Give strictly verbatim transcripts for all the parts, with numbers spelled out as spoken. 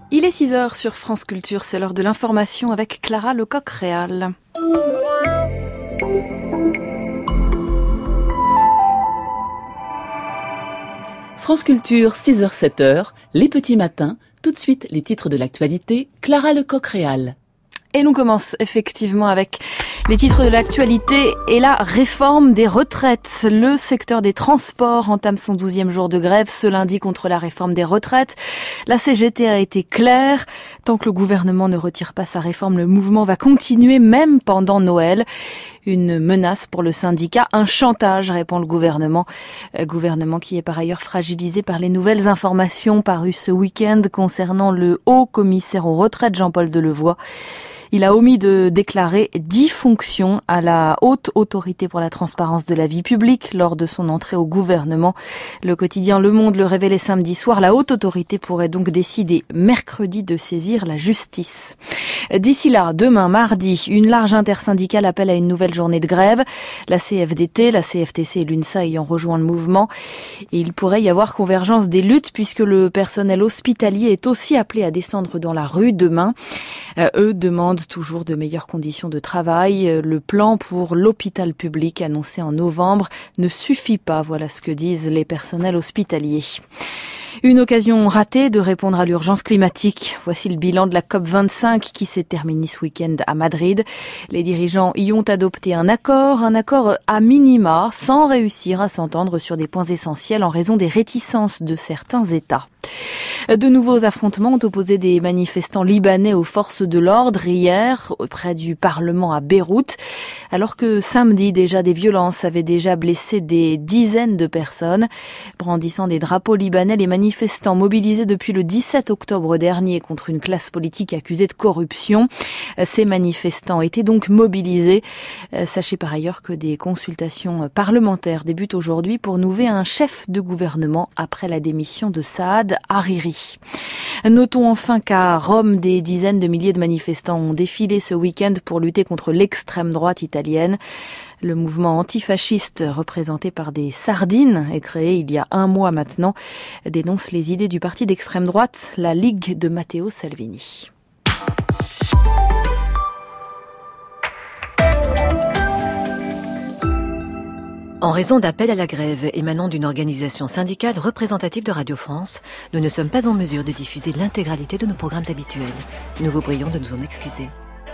Il est six heures sur France Culture, c'est l'heure de l'information avec Clara Lecoq-Réal. France Culture, six heures sept heures, les petits matins, tout de suite les titres de l'actualité, Clara Lecoq-Réal. Et l'on commence effectivement avec les titres de l'actualité et la réforme des retraites. Le secteur des transports entame son douzième jour de grève ce lundi contre la réforme des retraites. La C G T a été claire. Tant que le gouvernement ne retire pas sa réforme, le mouvement va continuer même pendant Noël. Une menace pour le syndicat, un chantage, répond le gouvernement. Euh, gouvernement qui est par ailleurs fragilisé par les nouvelles informations parues ce week-end concernant le haut commissaire aux retraites, Jean-Paul Delevoye. Il a omis de déclarer dix fonctions à la haute autorité pour la transparence de la vie publique lors de son entrée au gouvernement. Le quotidien Le Monde le révélait samedi soir. La haute autorité pourrait donc décider mercredi de saisir la justice. D'ici là, demain, mardi, une large intersyndicale appelle à une nouvelle journée de grève. La C F D T, la C F T C et l'UNSA ayant rejoint le mouvement. Et il pourrait y avoir convergence des luttes puisque le personnel hospitalier est aussi appelé à descendre dans la rue demain. Euh, eux demandent toujours de meilleures conditions de travail. Le plan pour l'hôpital public annoncé en novembre ne suffit pas. Voilà ce que disent les personnels hospitaliers. Une occasion ratée de répondre à l'urgence climatique. Voici le bilan de la COP vingt-cinq qui s'est terminée ce week-end à Madrid. Les dirigeants y ont adopté un accord, un accord à minima, sans réussir à s'entendre sur des points essentiels en raison des réticences de certains États. De nouveaux affrontements ont opposé des manifestants libanais aux forces de l'ordre hier, près du Parlement à Beyrouth, alors que samedi déjà des violences avaient déjà blessé des dizaines de personnes. Brandissant des drapeaux libanais, les manifestants mobilisés depuis le dix-sept octobre dernier contre une classe politique accusée de corruption. Ces manifestants étaient donc mobilisés. Sachez par ailleurs que des consultations parlementaires débutent aujourd'hui pour nommer un chef de gouvernement après la démission de Saad Hariri. Notons enfin qu'à Rome, des dizaines de milliers de manifestants ont défilé ce week-end pour lutter contre l'extrême droite italienne. Le mouvement antifasciste, représenté par des sardines et créé il y a un mois maintenant, dénonce les idées du parti d'extrême droite, la Ligue de Matteo Salvini. En raison d'appels à la grève émanant d'une organisation syndicale représentative de Radio France, nous ne sommes pas en mesure de diffuser l'intégralité de nos programmes habituels. Nous vous prions de nous en excuser.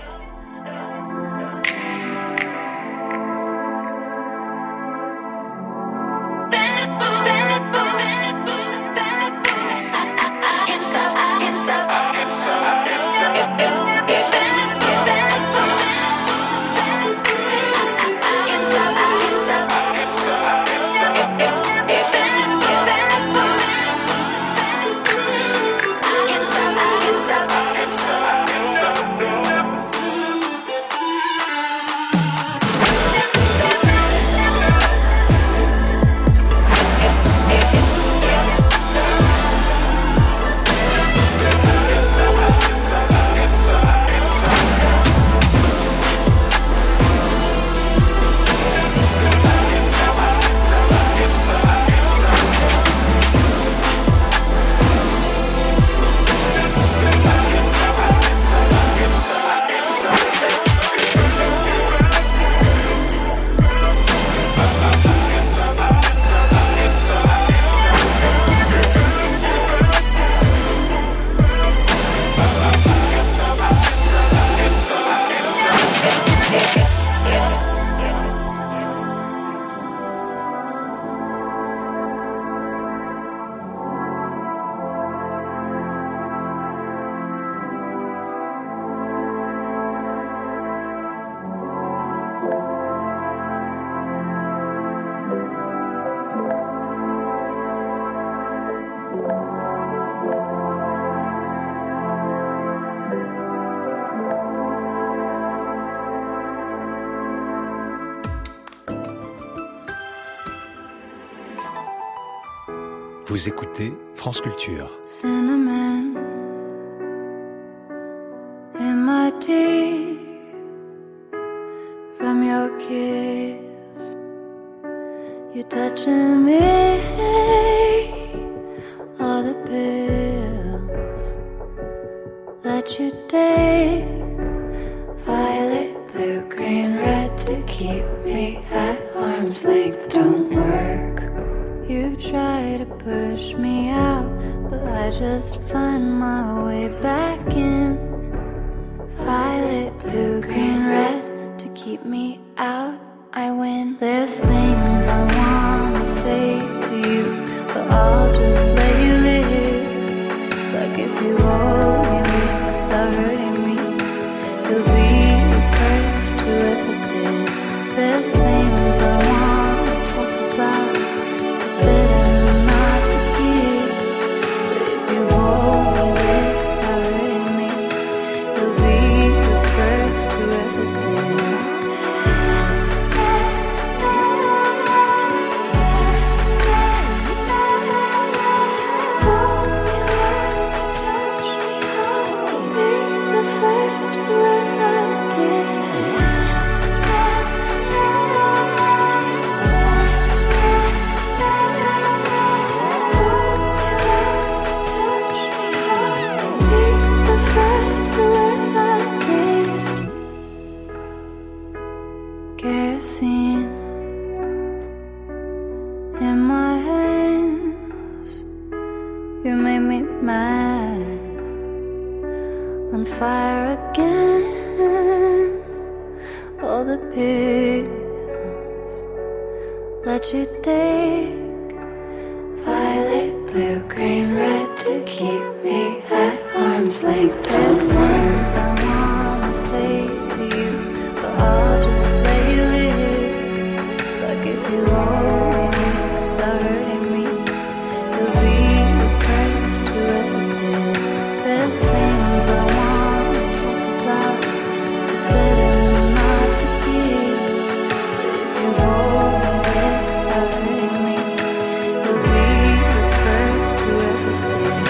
Vous écoutez France Culture. Cinnamon in my teeth from your kiss. You're touching me, all the pills try to push me out, but I just find my way back in. Violet, blue, green, red, to keep me out, I win. There's things I wanna say to you, but I'll just let you live. Like if you hold me without hurting me, you'll be the first who ever did. There's things I wanna talk about, but better not to give. But if you hold me without hurting me, you'll be the first who ever did. Hold me, love me, touch me, hold me, be the first who ever did. Kerosene in my hands, you made me mad, on fire again. All the pills let you take, violet, blue, green, red, to keep me at arm's length. There's things I wanna say to you, but I'll just let you live. Like if you hold me without hurting me, you'll be the first who ever did. There's things I wanna talk about, but better not to give. But if you hold me without hurting me, you'll be the first who ever did.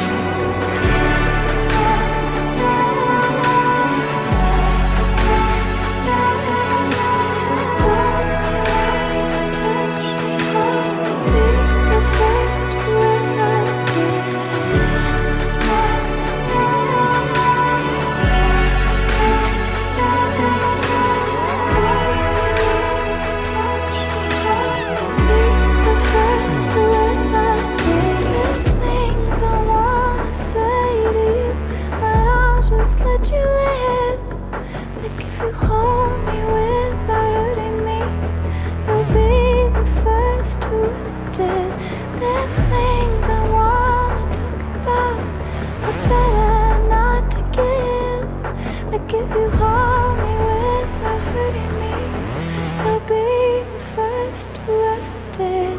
Let you live. Like if you hold me without hurting me, you'll be the first who ever did. There's things I wanna talk about, but better not to give. Like if you hold me without hurting me, you'll be the first who ever did.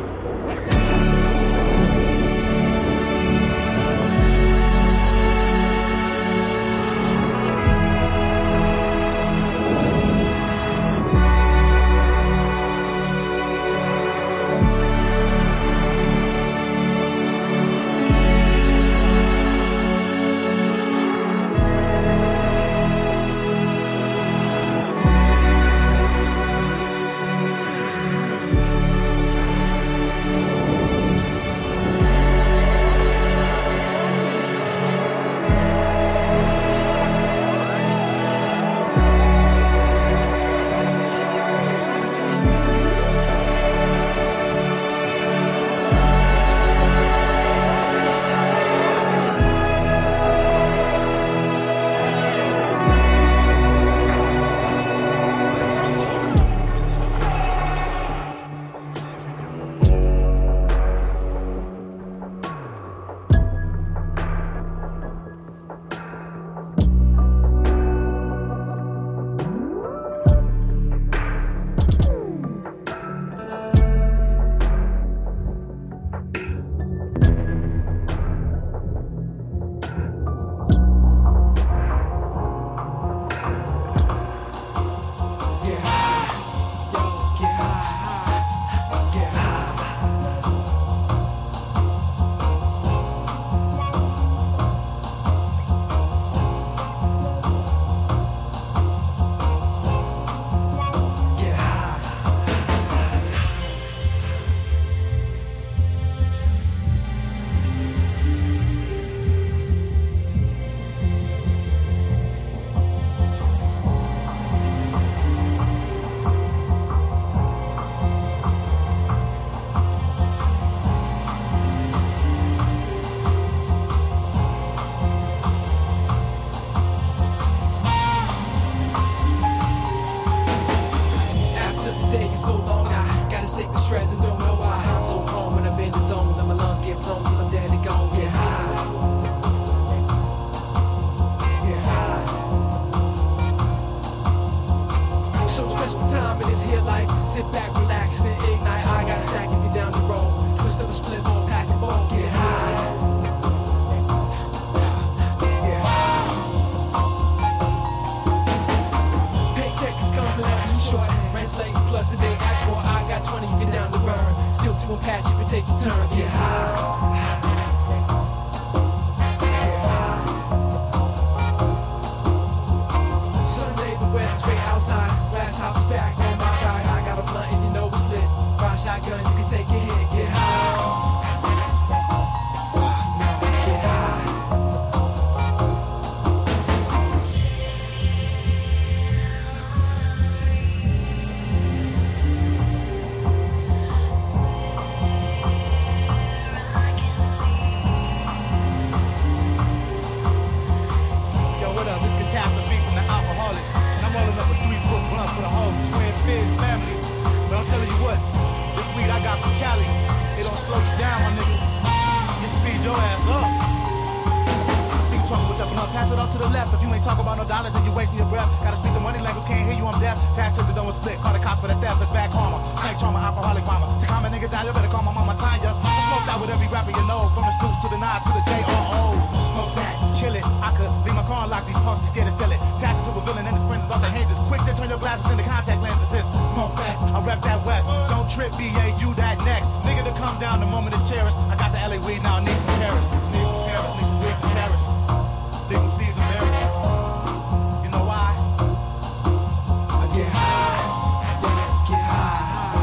F. If you ain't talking about no dollars, then you wasting your breath. Gotta speak the money language, can't hear you, I'm deaf. Tax to the door and split, call the cops for the theft. It's bad karma, snake trauma, alcoholic mama. To calm a nigga down, you better call my mama Tanya. I smoked out with every rapper you know, from the Stoops to the Nas to the J R O's. Smoke that, chill it. I could leave my car unlocked, these punks be scared to steal it. Taxes to a villain and his friends is off their hinges. Quick to turn your glasses into contact lenses. It's smoke fast, I rep that West. Don't trip, B A, you that next. Nigga to come down the moment it's cherished. I got the L A weed now, I need some Paris. Need some Paris, need some weed from Paris. Legal season berries. You know why? I get high. Yeah, get high.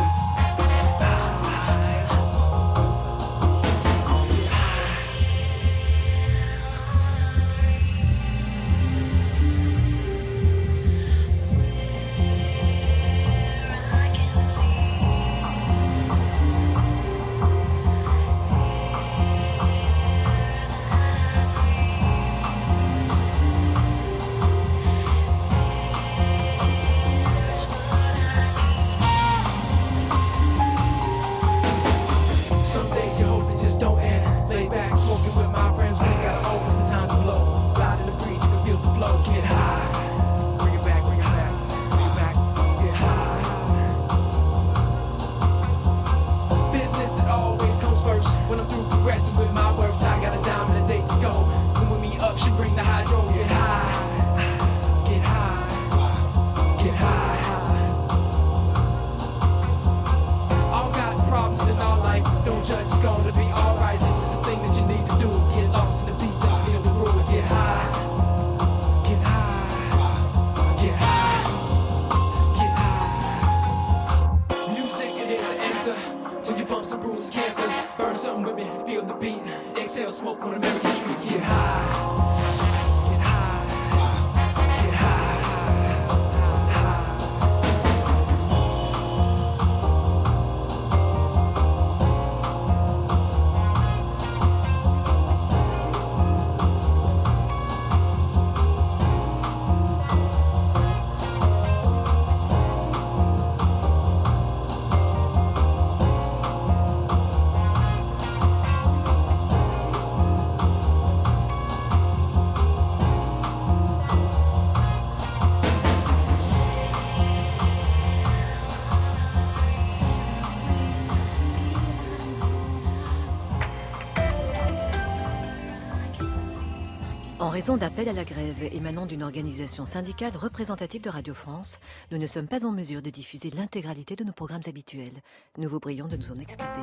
En raison d'appels à la grève émanant d'une organisation syndicale représentative de Radio France, nous ne sommes pas en mesure de diffuser l'intégralité de nos programmes habituels. Nous vous prions de nous en excuser.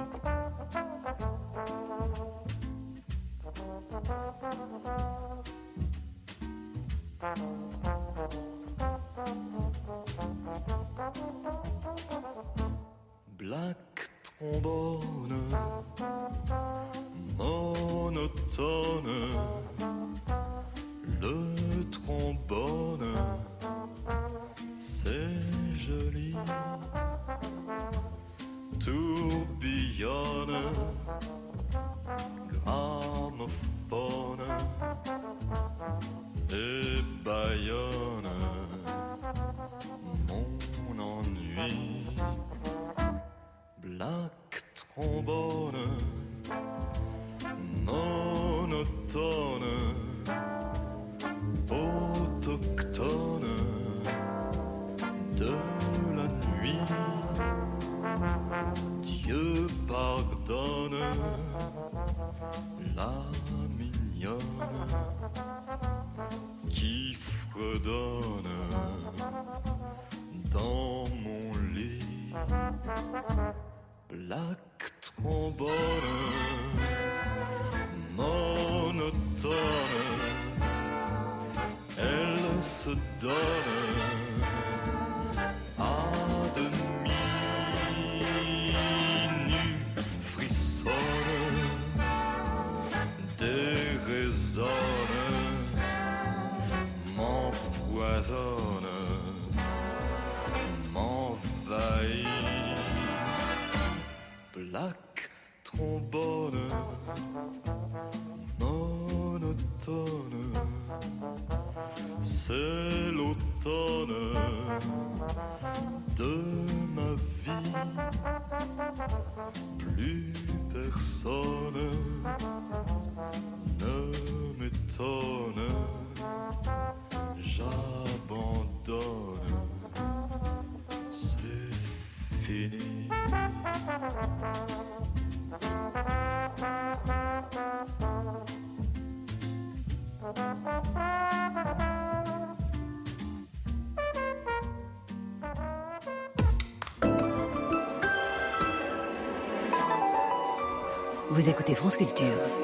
Black trombone, monotone, le trombone, c'est joli, tourbillonne, gramophone et bâillonne mon ennui. Black trombone, monotone, autochtone de la nuit. Dieu pardonne la mignonne qui fredonne dans mon lit. Black trombone, monotone, elle se donne à demi nue, frissonne, déraisonne, m'empoisonne, m'envahit. Black trombone, monotone, c'est l'automne de ma vie. Plus personne ne m'étonne. Vous écoutez France Culture.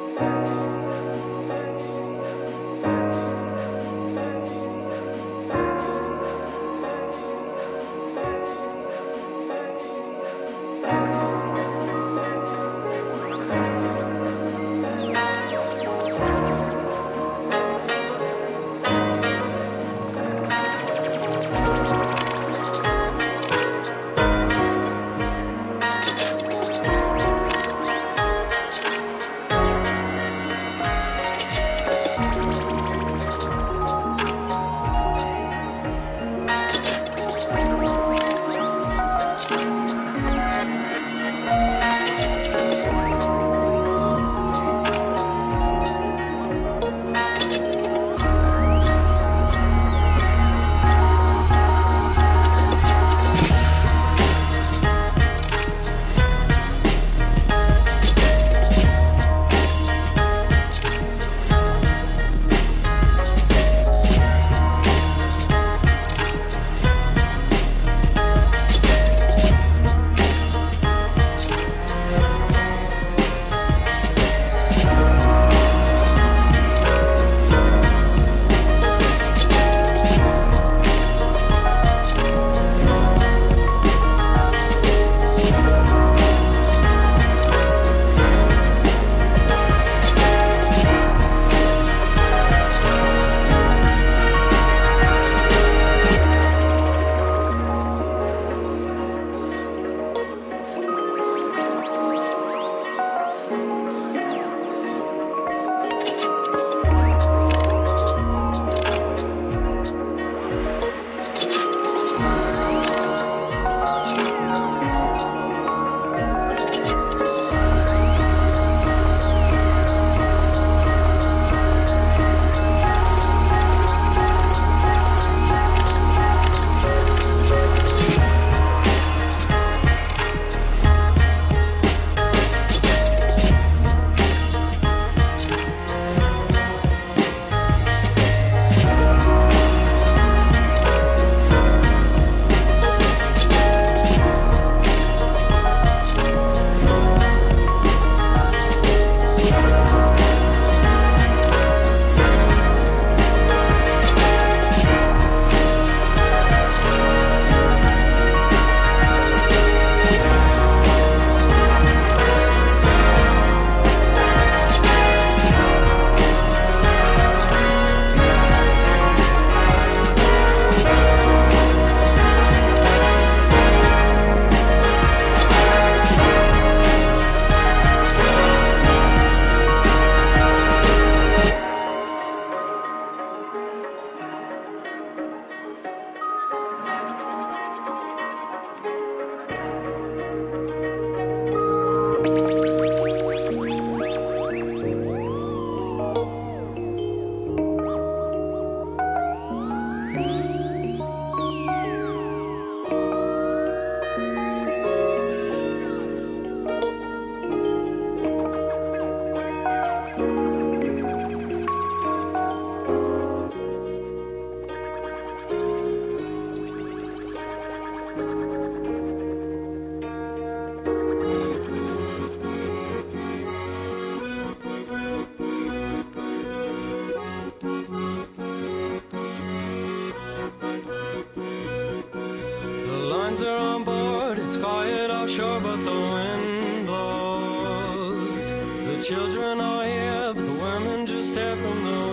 Children are here, but the women just stare from the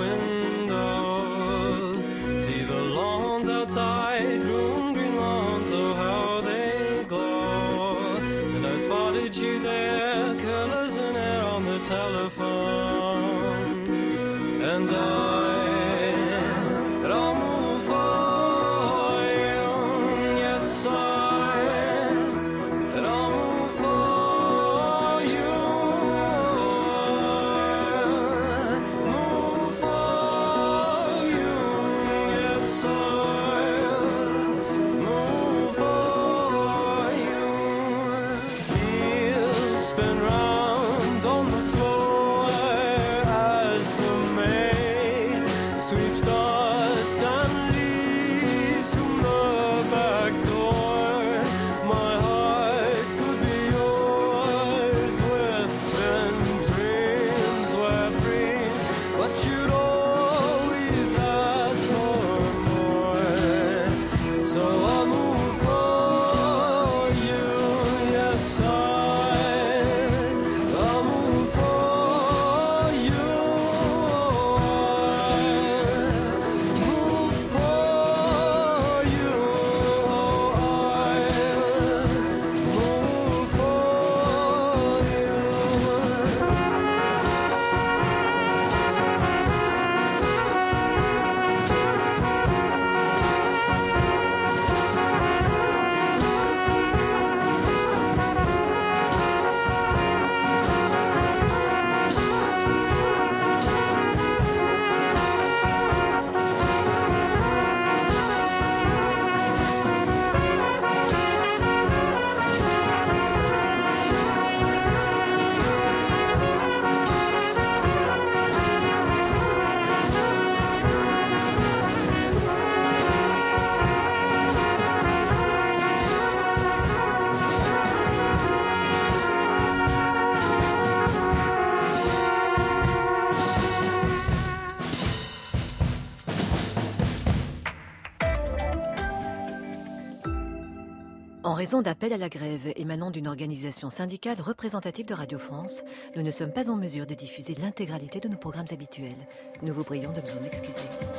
windows. See the lawns outside, green, green lawns, oh how they glow. And I spotted you there, colors in air on the telephone. And I, and I'll move for you, yes I, and I'll move for you. Spin round on the floor as the maid En raison d'appels à la grève émanant d'une organisation syndicale représentative de Radio France, nous ne sommes pas en mesure de diffuser l'intégralité de nos programmes habituels. Nous vous prions de nous en excuser.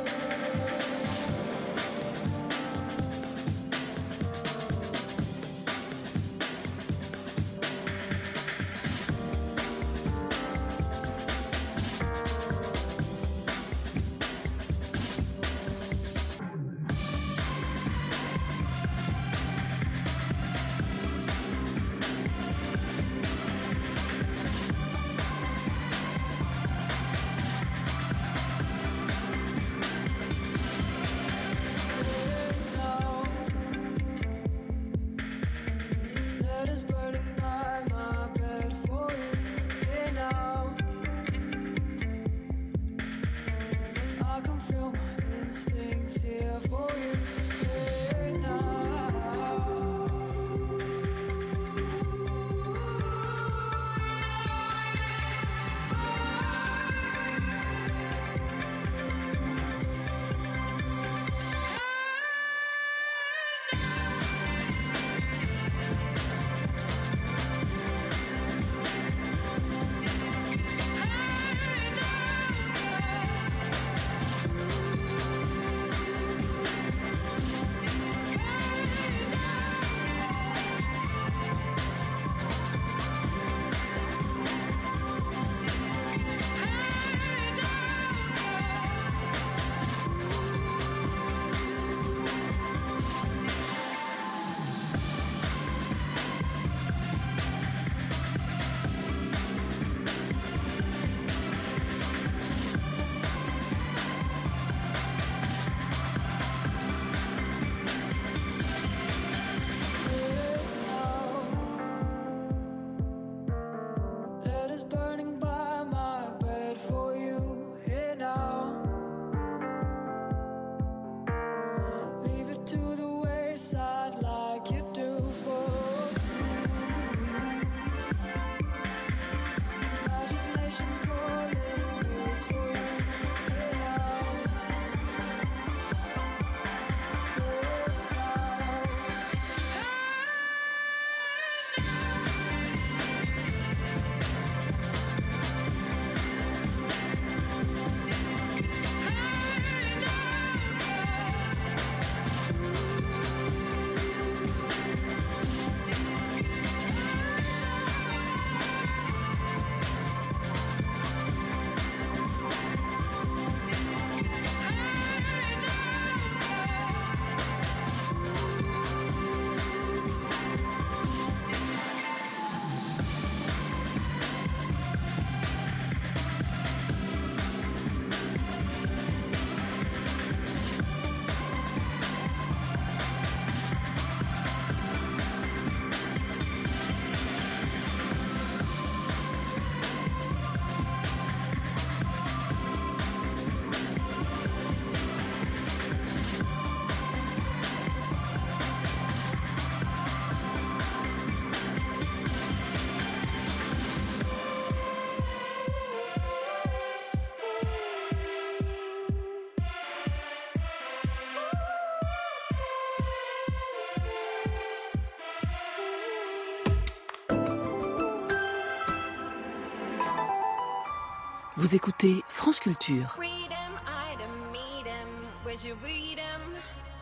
Vous écoutez France Culture. Freedom, item, meet 'em, where'd you read 'em?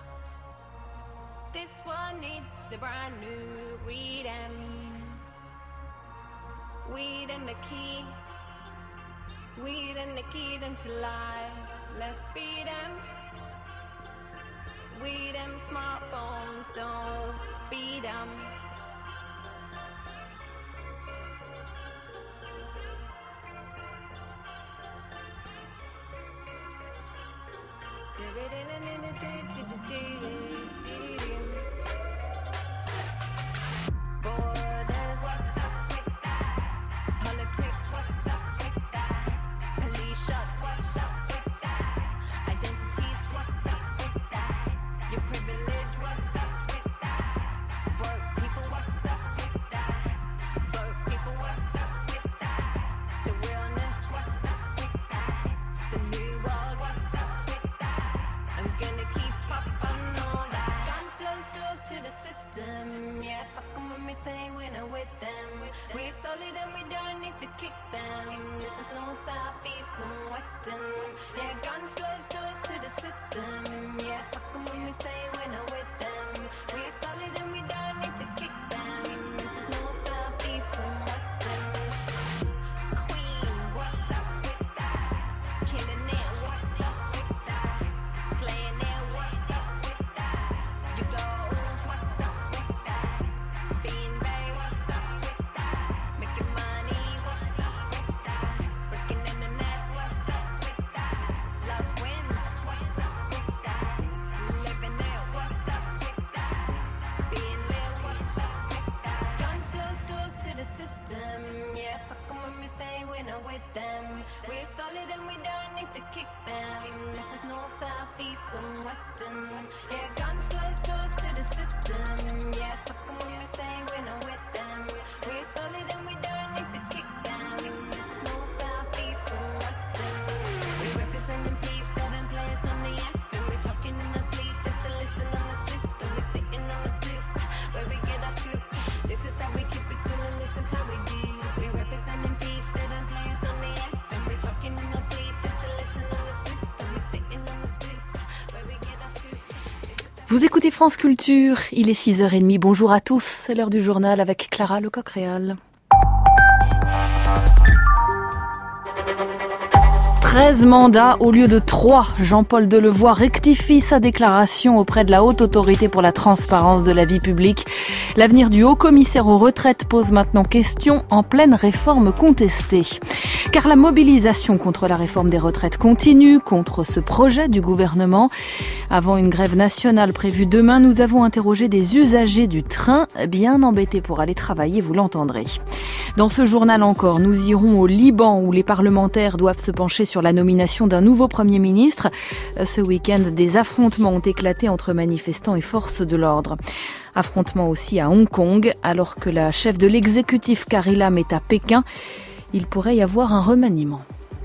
This one needs a brand new read 'em. Weed and the key, weed and the key to life. Let's beat 'em. Weed 'em, smartphones, don't beat 'em. Borders, what's up with that? Politics, what's up with that? Police shots, what's up with that? Identities, what's up with that? Your privilege, what's up with that? Broke people, what's up with that? Broke people, what's up with that? The realness, what's up with that? The new world, what's up with that? I'm gonna keep up on all that. southeast and western. Yeah, guns, blows, doors to the system. Yeah, fuck 'em when we say we're not with them. We're solid and we don't need to kick them. This is north, south, east and western. Queen, what's up with that? Killing it, what's up with that? Slaying it, what's up with that? You goals, what's up with that? Being Bay, what's up with that? Making money, what's up with that? Working in the net, what's up with that? Love wins, what's up with that? Living it, what's up with that? Being lit, what's up with that? Guns, blows, doors to the system. Yeah, fuck 'em when we say we're not with them. We're solid and we don't need to kick them. This is north, south, east and western. Yeah, guns, blows, doors to the system. Yeah, fuck 'em when we say we're not with them. We're solid and we don't need to kick them. This is north, south, east and western. We're representing peeps that don't play us on the anthem. We're talking in our sleep, just to listen on the system. We're sitting on the stoop, where we get our scoop. This is how we keep it cool and this is how we do. We're representing peeps that don't play us on the anthem. We're talking in our sleep, just to listen on the system. We're sitting on the stoop, where we get our scoop. Vous écoutez France Culture, il est six heures trente. Bonjour à tous, c'est l'heure du journal avec Clara Lecoq-Réal. treize mandats au lieu de trois. Jean-Paul Delevoye rectifie sa déclaration auprès de la Haute Autorité pour la transparence de la vie publique. L'avenir du haut-commissaire aux retraites pose maintenant question en pleine réforme contestée. Car la mobilisation contre la réforme des retraites continue, contre ce projet du gouvernement. Avant une grève nationale prévue demain, nous avons interrogé des usagers du train, bien embêtés pour aller travailler, vous l'entendrez. Dans ce journal encore, nous irons au Liban où les parlementaires doivent se pencher sur la nomination d'un nouveau Premier ministre. Ce week-end, des affrontements ont éclaté entre manifestants et forces de l'ordre. Affrontements aussi à Hong Kong, alors que la chef de l'exécutif Carrie Lam est à Pékin. Il pourrait y avoir un remaniement.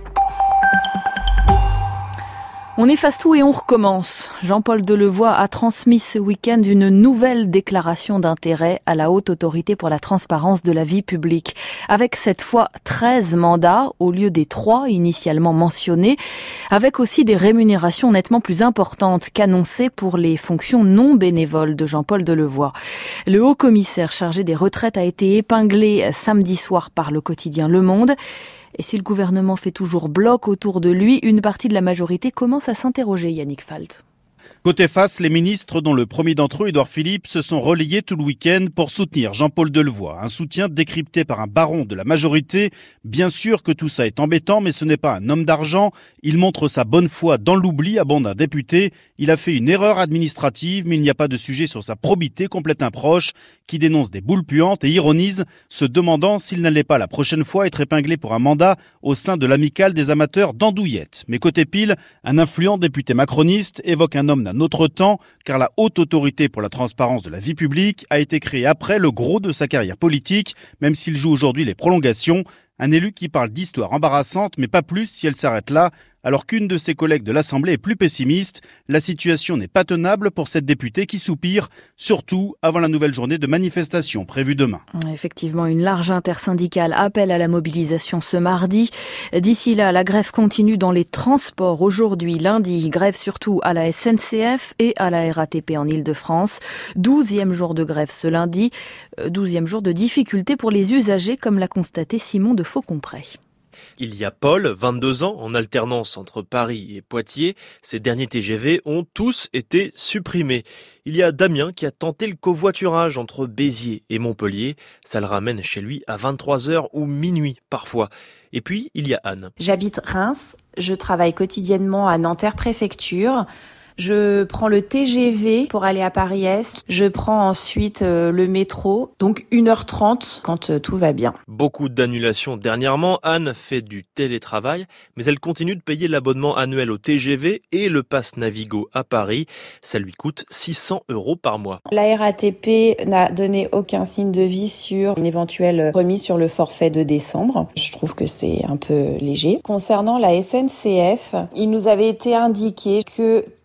On efface tout et on recommence. Jean-Paul Delevoye a transmis ce week-end une nouvelle déclaration d'intérêt à la Haute Autorité pour la transparence de la vie publique. Avec cette fois treize mandats au lieu des trois initialement mentionnés, avec aussi des rémunérations nettement plus importantes qu'annoncées pour les fonctions non bénévoles de Jean-Paul Delevoye. Le haut-commissaire chargé des retraites a été épinglé samedi soir par le quotidien Le Monde. Et si le gouvernement fait toujours bloc autour de lui, une partie de la majorité commence à s'interroger, Yannick Falt. Côté face, les ministres, dont le premier d'entre eux, Édouard Philippe, se sont relayés tout le week-end pour soutenir Jean-Paul Delevoye. Un soutien décrypté par un baron de la majorité. Bien sûr que tout ça est embêtant, mais ce n'est pas un homme d'argent. Il montre sa bonne foi dans l'oubli, abonde un député. Il a fait une erreur administrative, mais il n'y a pas de sujet sur sa probité, complète un proche, qui dénonce des boules puantes et ironise, se demandant s'il n'allait pas la prochaine fois être épinglé pour un mandat au sein de l'amicale des amateurs d'andouillettes. Mais côté pile, un influent député macroniste évoque un homme d'un autre temps, car la Haute Autorité pour la transparence de la vie publique a été créée après le gros de sa carrière politique, même s'il joue aujourd'hui les prolongations. Un élu qui parle d'histoire embarrassante, mais pas plus si elle s'arrête là, alors qu'une de ses collègues de l'Assemblée est plus pessimiste. La situation n'est pas tenable pour cette députée qui soupire, surtout avant la nouvelle journée de manifestation prévue demain. Effectivement, une large intersyndicale appelle à la mobilisation ce mardi. D'ici là, la grève continue dans les transports. Aujourd'hui, lundi, grève surtout à la S N C F et à la R A T P en Ile-de-France. Douzième jour de grève ce lundi. Douzième jour de difficulté pour les usagers, comme l'a constaté Simon de Faucompré. Il y a Paul, vingt-deux ans, en alternance entre Paris et Poitiers. Ces derniers T G V ont tous été supprimés. Il y a Damien qui a tenté le covoiturage entre Béziers et Montpellier. Ça le ramène chez lui à vingt-trois heures ou minuit parfois. Et puis, il y a Anne. J'habite Reims, je travaille quotidiennement à Nanterre Préfecture. Je prends le T G V pour aller à Paris-Est. Je prends ensuite euh, le métro, donc une heure trente quand euh, tout va bien. Beaucoup d'annulations dernièrement. Anne fait du télétravail, mais elle continue de payer l'abonnement annuel au T G V et le pass Navigo à Paris. Ça lui coûte six cents euros par mois. La R A T P n'a donné aucun signe de vie sur une éventuelle remise sur le forfait de décembre. Je trouve que c'est un peu léger. Concernant la S N C F, il nous avait été indiqué que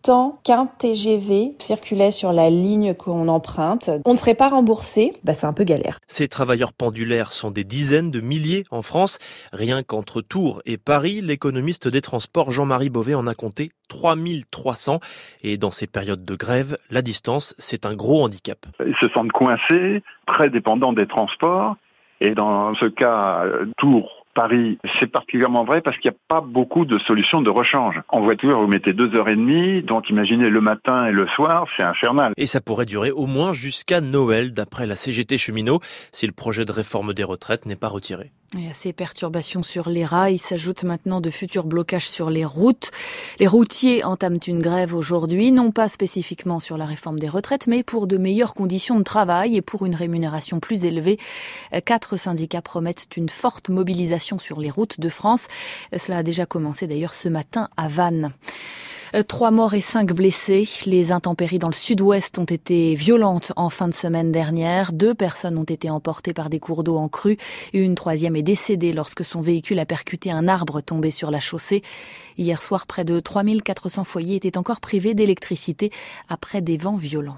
autant qu'un T G V circulait sur la ligne qu'on emprunte, on ne serait pas remboursé. Bah, c'est un peu galère. Ces travailleurs pendulaires sont des dizaines de milliers en France. Rien qu'entre Tours et Paris, l'économiste des transports Jean-Marie Beauvais en a compté trois mille trois cents. Et dans ces périodes de grève, la distance, c'est un gros handicap. Ils se sentent coincés, très dépendants des transports. Et dans ce cas, Tours, Paris, c'est particulièrement vrai parce qu'il n'y a pas beaucoup de solutions de rechange. En voiture, vous mettez deux heures et demie, donc imaginez le matin et le soir, c'est infernal. Et ça pourrait durer au moins jusqu'à Noël, d'après la C G T Cheminot, si le projet de réforme des retraites n'est pas retiré. Et à ces perturbations sur les rails s'ajoutent maintenant de futurs blocages sur les routes. Les routiers entament une grève aujourd'hui, non pas spécifiquement sur la réforme des retraites, mais pour de meilleures conditions de travail et pour une rémunération plus élevée. Quatre syndicats promettent une forte mobilisation sur les routes de France. Cela a déjà commencé d'ailleurs ce matin à Vannes. Trois morts et cinq blessés. Les intempéries dans le sud-ouest ont été violentes en fin de semaine dernière. Deux personnes ont été emportées par des cours d'eau en crue. Une troisième est décédée lorsque son véhicule a percuté un arbre tombé sur la chaussée. Hier soir, près de trois mille quatre cents foyers étaient encore privés d'électricité après des vents violents.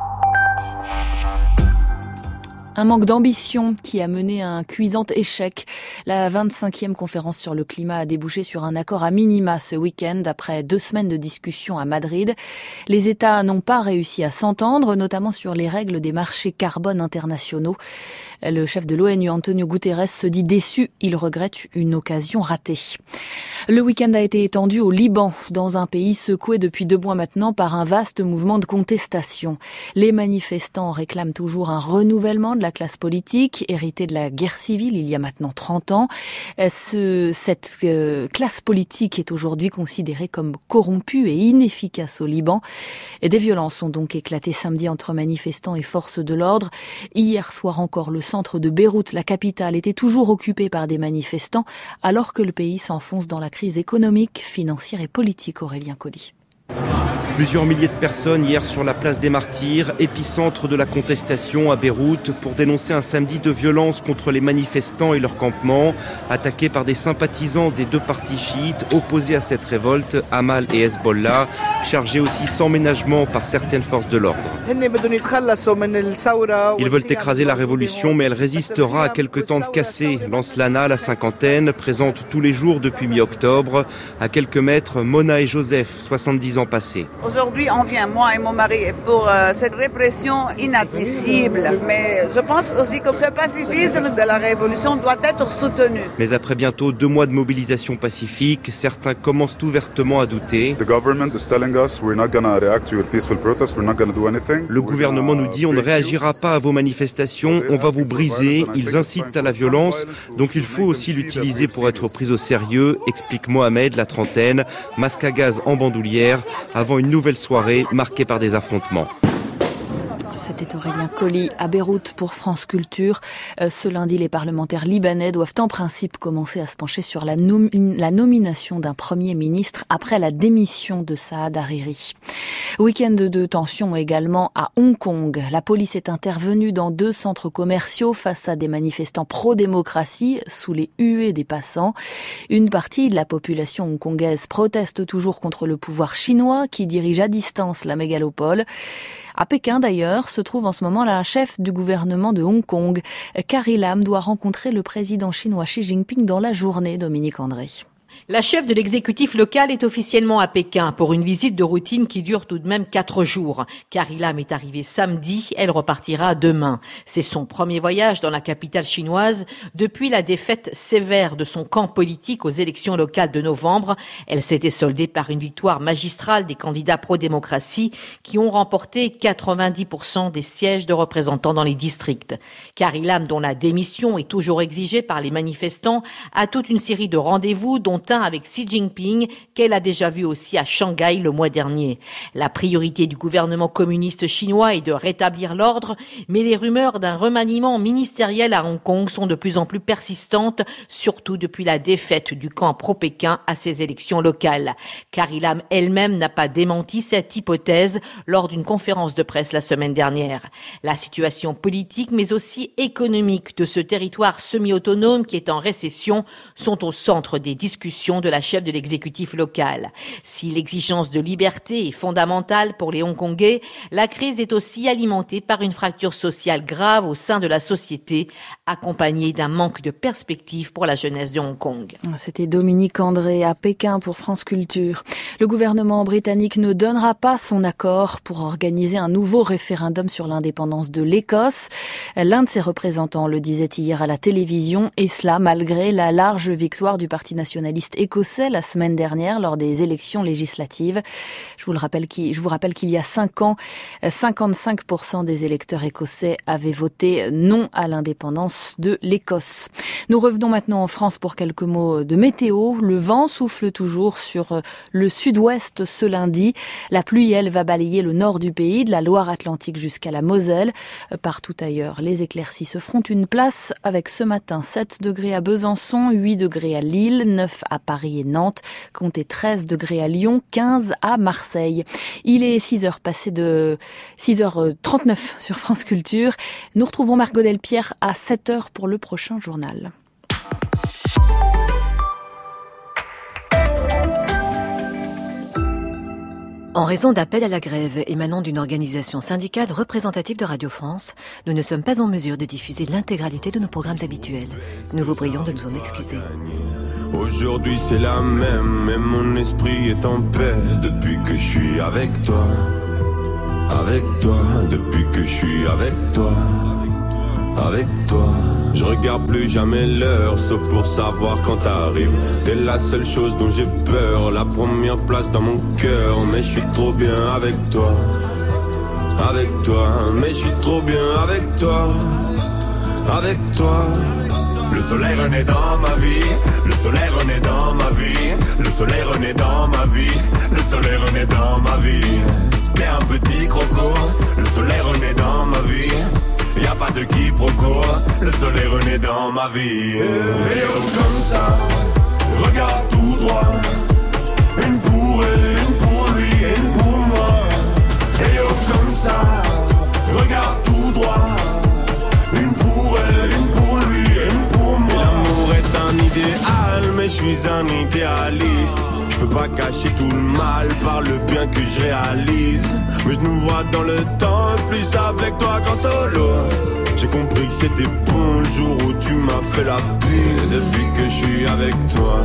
Un manque d'ambition qui a mené à un cuisant échec. La vingt-cinquième conférence sur le climat a débouché sur un accord à minima ce week-end après deux semaines de discussions à Madrid. Les États n'ont pas réussi à s'entendre, notamment sur les règles des marchés carbone internationaux. Le chef de l'O N U, Antonio Guterres, se dit déçu. Il regrette une occasion ratée. Le week-end a été étendu au Liban, dans un pays secoué depuis deux mois maintenant par un vaste mouvement de contestation. Les manifestants réclament toujours un renouvellement de la classe politique, héritée de la guerre civile il y a maintenant trente ans. Ce, cette euh, classe politique est aujourd'hui considérée comme corrompue et inefficace au Liban. Et des violences ont donc éclaté samedi entre manifestants et forces de l'ordre. Hier soir encore, le centre de Beyrouth, la capitale, était toujours occupé par des manifestants, alors que le pays s'enfonce dans la crise économique, financière et politique. Aurélien Colli. Plusieurs milliers de personnes hier sur la place des Martyrs, épicentre de la contestation à Beyrouth, pour dénoncer un samedi de violence contre les manifestants et leur campement, attaqués par des sympathisants des deux partis chiites opposés à cette révolte, Amal et Hezbollah, chargés aussi sans ménagement par certaines forces de l'ordre. Ils veulent écraser la révolution, mais elle résistera à quelques temps de cassé, lance Lana, la cinquantaine, présente tous les jours depuis mi-octobre. À quelques mètres, Mona et Joseph, soixante-dix ans passés. Aujourd'hui, on vient, moi et mon mari, pour euh, cette répression inadmissible. Mais je pense aussi que ce pacifisme de la révolution doit être soutenu. Mais après bientôt deux mois de mobilisation pacifique, certains commencent ouvertement à douter. Le gouvernement nous dit on ne réagira pas à vos manifestations, on va vous briser. Ils incitent à la violence, donc il faut aussi l'utiliser pour être pris au sérieux, explique Mohamed, la trentaine, masque à gaz en bandoulière, avant une nouvelle soirée marquée par des affrontements. C'était Aurélien Colli à Beyrouth pour France Culture. Euh, ce lundi, les parlementaires libanais doivent en principe commencer à se pencher sur la, nom- la nomination d'un Premier ministre après la démission de Saad Hariri. Week-end de tension également à Hong Kong. La police est intervenue dans deux centres commerciaux face à des manifestants pro-démocratie sous les huées des passants. Une partie de la population hongkongaise proteste toujours contre le pouvoir chinois qui dirige à distance la mégalopole. À Pékin, d'ailleurs, se trouve en ce moment la chef du gouvernement de Hong Kong. Carrie Lam doit rencontrer le président chinois Xi Jinping dans la journée, Dominique André. La chef de l'exécutif local est officiellement à Pékin pour une visite de routine qui dure tout de même quatre jours. Carrie Lam est arrivée samedi, elle repartira demain. C'est son premier voyage dans la capitale chinoise depuis la défaite sévère de son camp politique aux élections locales de novembre. Elle s'était soldée par une victoire magistrale des candidats pro-démocratie qui ont remporté quatre-vingt-dix pour cent des sièges de représentants dans les districts. Carrie Lam, dont la démission est toujours exigée par les manifestants, a toute une série de rendez-vous dont un avec Xi Jinping, qu'elle a déjà vu aussi à Shanghai le mois dernier. La priorité du gouvernement communiste chinois est de rétablir l'ordre, mais les rumeurs d'un remaniement ministériel à Hong Kong sont de plus en plus persistantes, surtout depuis la défaite du camp pro-Pékin à ces élections locales. Carrie Lam elle-même n'a pas démenti cette hypothèse lors d'une conférence de presse la semaine dernière. La situation politique, mais aussi économique de ce territoire semi-autonome qui est en récession sont au centre des discussions allocution de la chef de l'exécutif local. Si l'exigence de liberté est fondamentale pour les Hongkongais, la crise est aussi alimentée par une fracture sociale grave au sein de la société, accompagnée d'un manque de perspective pour la jeunesse de Hong Kong. C'était Dominique André à Pékin pour France Culture. Le gouvernement britannique ne donnera pas son accord pour organiser un nouveau référendum sur l'indépendance de l'Écosse. L'un de ses représentants le disait hier à la télévision, et cela malgré la large victoire du Parti nationaliste écossais la semaine dernière lors des élections législatives. Je vous le rappelle, je vous rappelle qu'il y a cinq ans, cinquante-cinq pour cent des électeurs écossais avaient voté non à l'indépendance de l'Écosse. Nous revenons maintenant en France pour quelques mots de météo. Le vent souffle toujours sur le sud-ouest ce lundi. La pluie, elle, va balayer le nord du pays, de la Loire-Atlantique jusqu'à la Moselle. Partout ailleurs, les éclaircies se feront une place avec ce matin sept degrés à Besançon, huit degrés à Lille, neuf à Paris et Nantes, comptez treize degrés à Lyon, quinze à Marseille. Il est six heures passées de six heures trente-neuf sur France Culture. Nous retrouvons Margot Delpierre à sept heures pour le prochain journal. En raison d'appels à la grève émanant d'une organisation syndicale représentative de Radio France, nous ne sommes pas en mesure de diffuser l'intégralité de nos programmes habituels. Nous vous prions de nous en excuser. Aujourd'hui c'est la même, mais mon esprit est en paix depuis que je suis avec toi. Avec toi, depuis que je suis avec toi. Avec toi, je regarde plus jamais l'heure, sauf pour savoir quand t'arrives. T'es la seule chose dont j'ai peur, la première place dans mon cœur. Mais je suis trop bien avec toi, avec toi. Mais je suis trop bien avec toi, avec toi. Le soleil renaît dans ma vie, le soleil renaît dans ma vie, le soleil renaît dans ma vie, le soleil renaît dans ma vie. T'es un petit croco, le soleil renaît dans ma vie. Y'a pas de quiproquo, le soleil renaît dans ma vie. Et oh comme ça, regarde tout droit. Une pour elle, une pour lui, et une pour moi. Et oh comme ça, regarde tout droit. Une pour elle, une pour lui, et une pour moi. Et l'amour est un idéal, mais je suis un idéaliste. Je peux pas cacher tout le mal par le bien que je réalise. Mais je nous vois dans le temps, plus avec toi qu'en solo. J'ai compris que c'était bon le jour où tu m'as fait la bise. Depuis que je suis avec toi,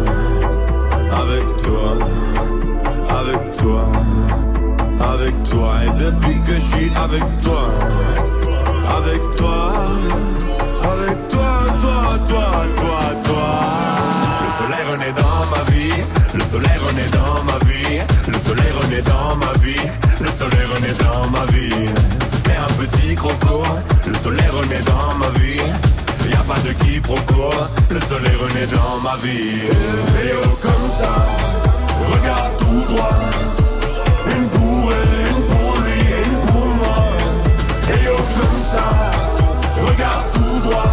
avec toi, avec toi, avec toi. Et depuis que je suis avec toi, avec toi, avec toi, toi, toi, toi, toi. Le soleil renaît dans ma vie, le soleil renaît dans ma vie, le soleil renaît dans ma vie, le soleil renaît dans ma vie. T'es un petit croco, le soleil renaît dans ma vie. Y'a pas de quiproquo, le soleil renaît dans ma vie. Et oh comme ça, regarde tout droit. Une pour elle, une pour lui, et une pour moi. Et oh comme ça, regarde tout droit.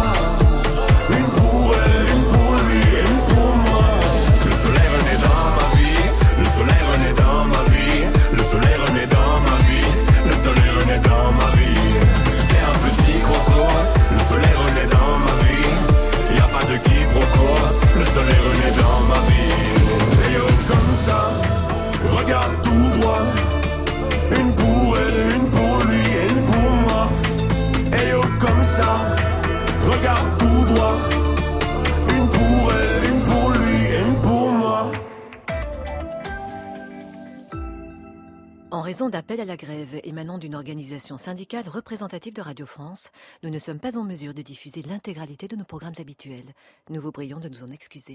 Une pour elle, une pour lui, et une pour moi. Le soleil renaît dans ma vie, le soleil renaît dans ma vie, le soleil renaît dans ma vie, le soleil renaît dans ma vie. T'es un petit croco, le soleil renaît dans ma vie. Y'a pas de quiproquo, le soleil renaît dans ma vie. Et oh comme ça, regarde tout droit. Une pour elle, une pour lui, et une pour moi. Et oh comme ça, regarde tout droit. Une pour elle, une pour lui, et une pour moi. En raison d'appels à la grève émanant d'une organisation syndicale représentative de Radio France, nous ne sommes pas en mesure de diffuser l'intégralité de nos programmes habituels. Nous vous prions de nous en excuser.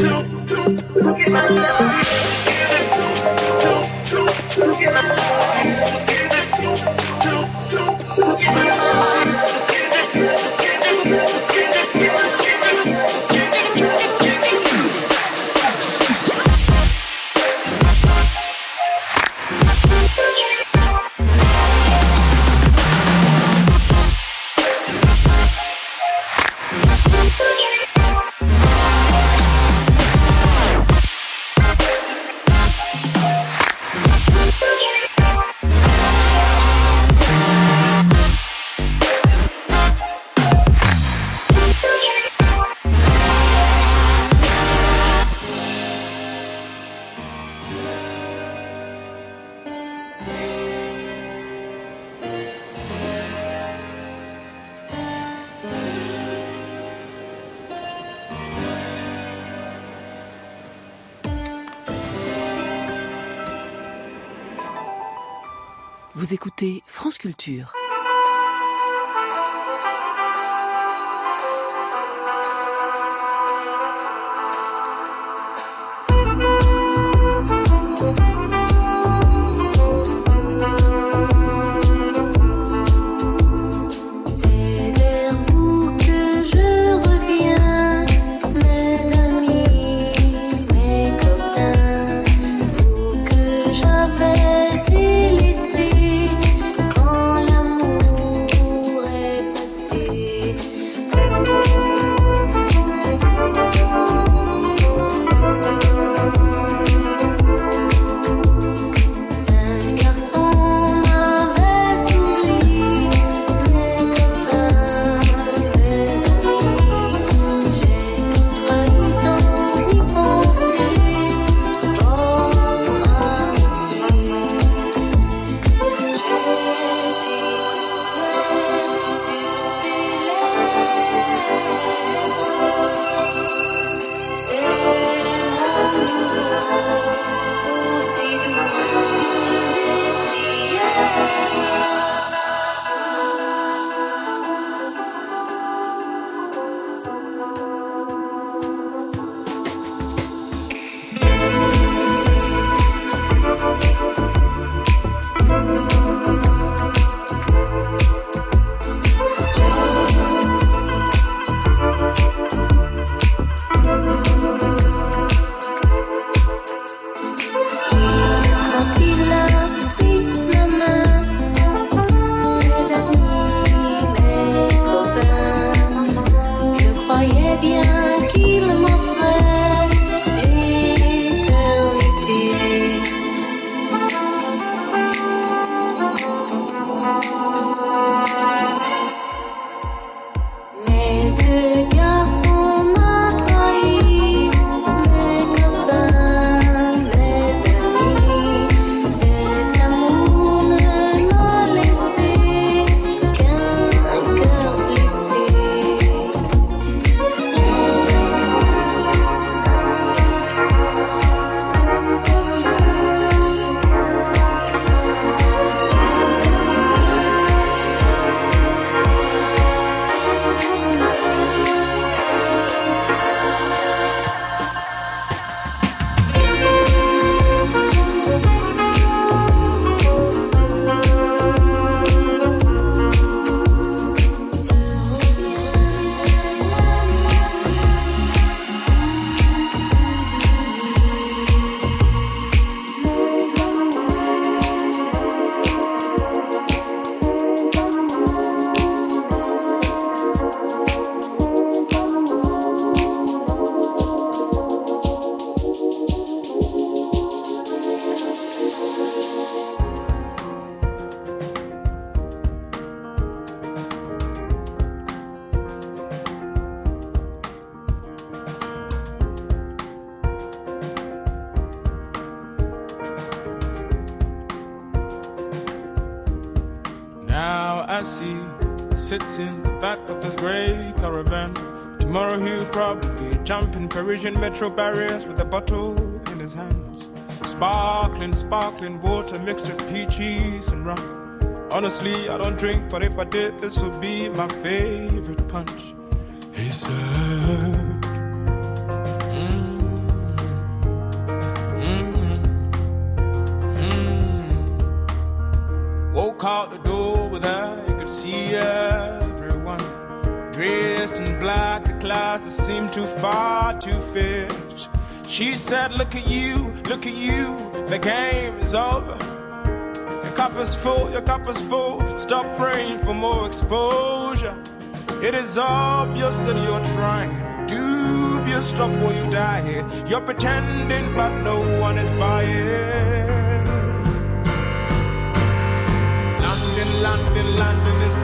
Vous écoutez France Culture. as he sits in the back of the grey caravan. Tomorrow he'll probably jump in Parisian metro barriers with a bottle in his hands. Sparkling, sparkling water mixed with peaches and rum. Honestly, I don't drink, but if I did, this would be my favorite punch. He said, mm, past that seemed too far to fetch. She said, look at you, look at you, the game is over. Your cup is full, your cup is full, stop praying for more exposure. It is obvious that you're trying, dubious, stop or you die here. You're pretending but no one is buying. London, London, London is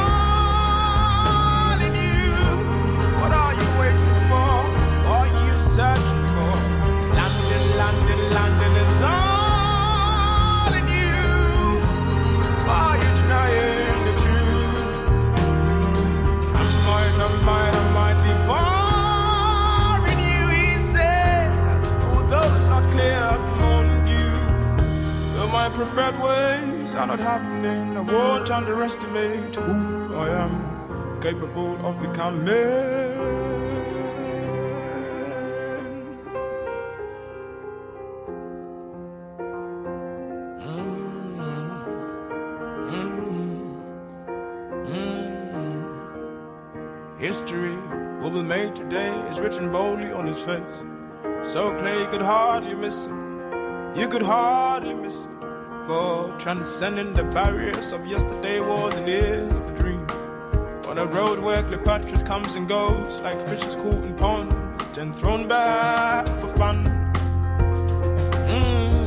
calling you. What are you waiting for? What are you searching for? London, London, London is all in you. Why are you denying the truth? I might, I might, I might be boring you, he said. Although it's not clear, I've known you. Though my preferred ways are not happening, I won't underestimate who I am, capable of becoming. History will be made today is written boldly on his face. So clear you could hardly miss it. You could hardly miss it. For transcending the barriers of yesterday was and is the dream. On a road where Cleopatra comes and goes like fishes caught in ponds, then thrown back for fun. Mm.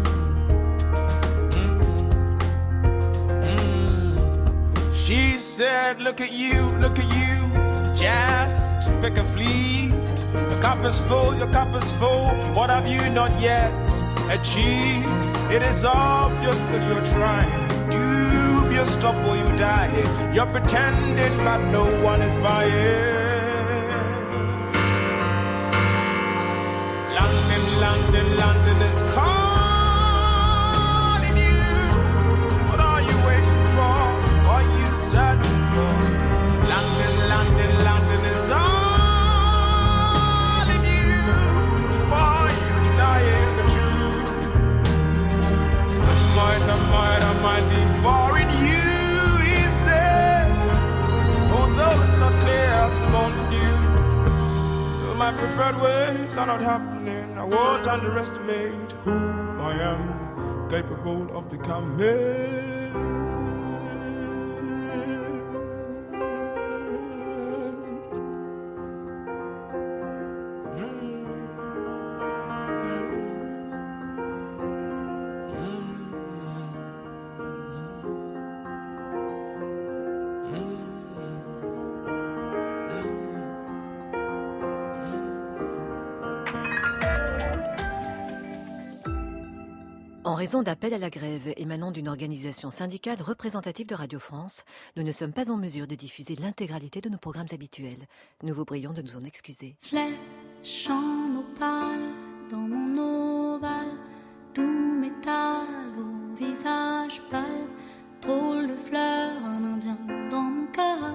She said, look at you, look at you, just pick a fleet. Your cup is full, your cup is full, what have you not yet achieved? It is obvious that you're trying, dubious, stop or you die. You're pretending but no one is buying. London, London, London is calling you. What are you waiting for? What are you searching for? London, London, London is all in you. Why are you denying the truth? I might, I might, I might be boring you, he said. Although it's not clear, I've known you. Though my preferred ways are not happening, I won't underestimate who I am, capable of becoming. En raison d'appels à la grève émanant d'une organisation syndicale représentative de Radio France, nous ne sommes pas en mesure de diffuser l'intégralité de nos programmes habituels. Nous vous prions de nous en excuser. Flèche en opale dans mon ovale, tout métal au visage pâle, drôle de fleur, un indien dans mon cœur.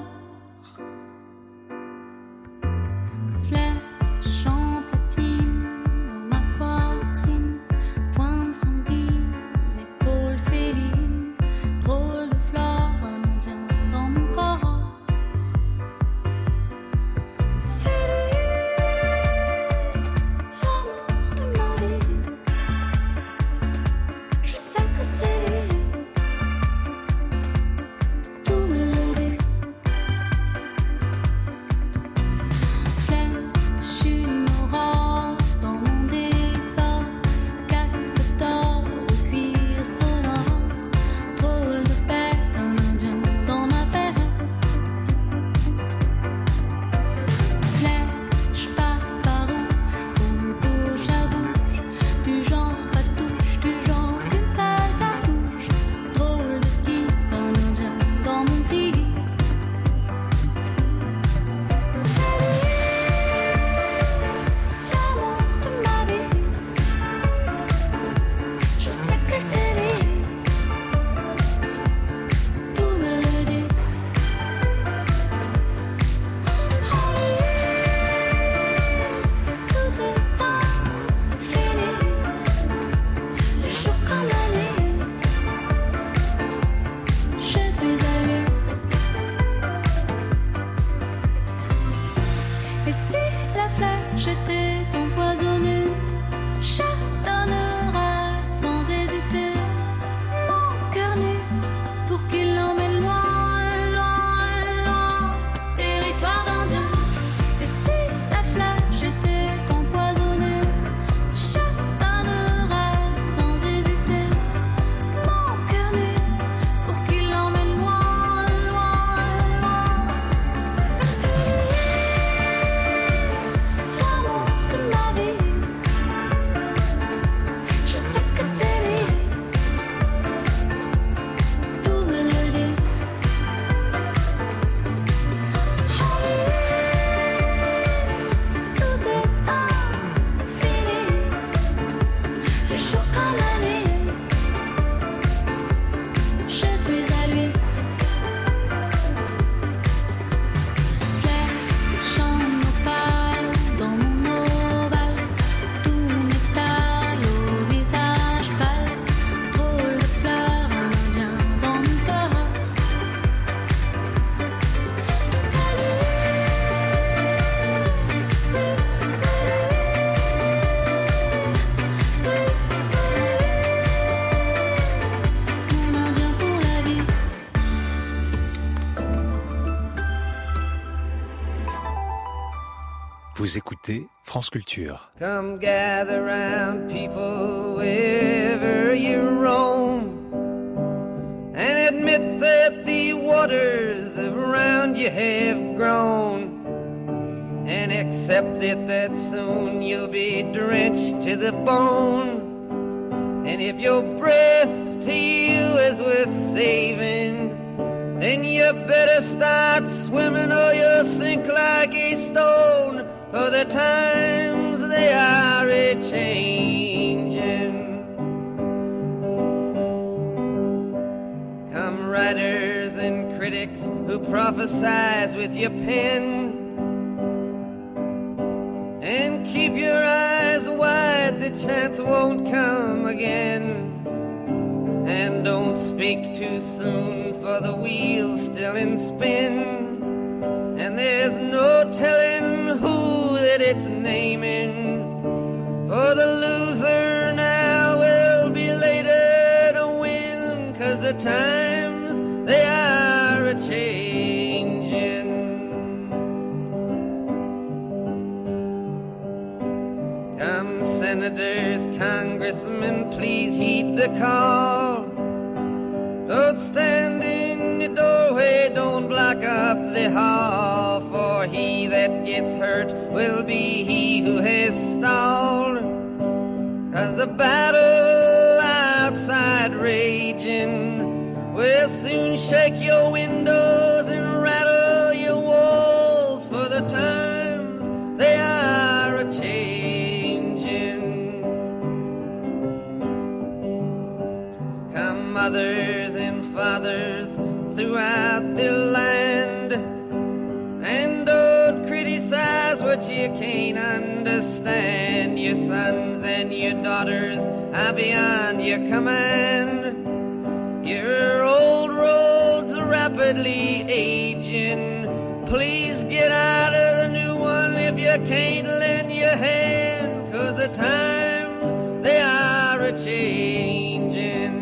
Flèche en platine dans ma poitrine, pointe sanguine, épaule féline, drôle de fleur, un indien dans mon corps. C'est lui, l'amour de ma vie. Je sais que c'est lui. Vous écoutez France Culture. Come gather round people wherever you roam and admit that the waters around you have grown and accept it that soon you'll be drenched to the bone. And if your breath to you is worth saving, then you better start swimming or you'll sink like a stone. For the times they are a-changing. Come writers and critics who prophesize with your pen, and keep your eyes wide, the chance won't come again. And don't speak too soon, for the wheel's still in spin. And there's no telling who that it's naming. For the loser now will be later to win, 'cause the times they are a-changing. Come senators, congressmen, please heed the call. Don't stand in the doorway, don't block up the hall, for he that gets hurt will be he who has stalled. 'Cause the battle outside raging will soon shake your windows and rattle your walls, for the times they are a-changing. Come mothers and fathers throughout the land, and don't criticize what you can't understand. Your sons and your daughters are beyond your command. Your old road's rapidly aging. Please get out of the new one if you can't lend your hand, 'cause the times they are a-changing.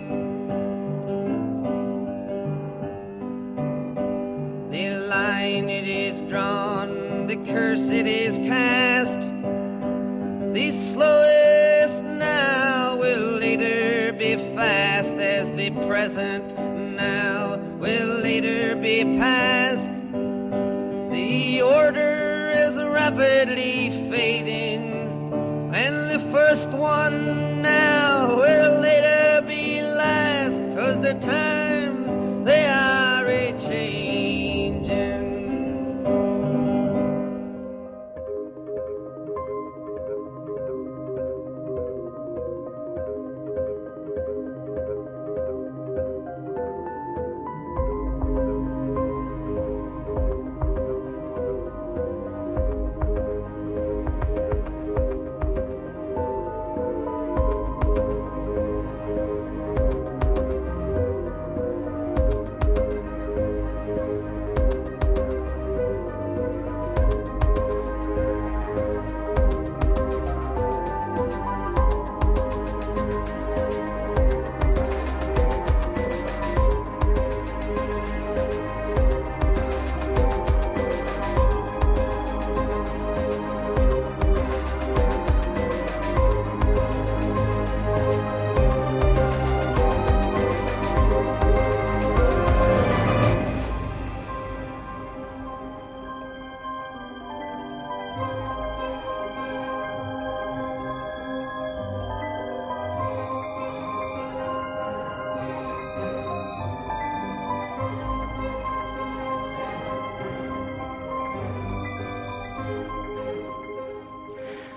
The line it is drawn, the curse it is cast. The slowest now will later be fast, as the present now will later be past. The order is rapidly fading, and the first one now will later be last, 'cause the time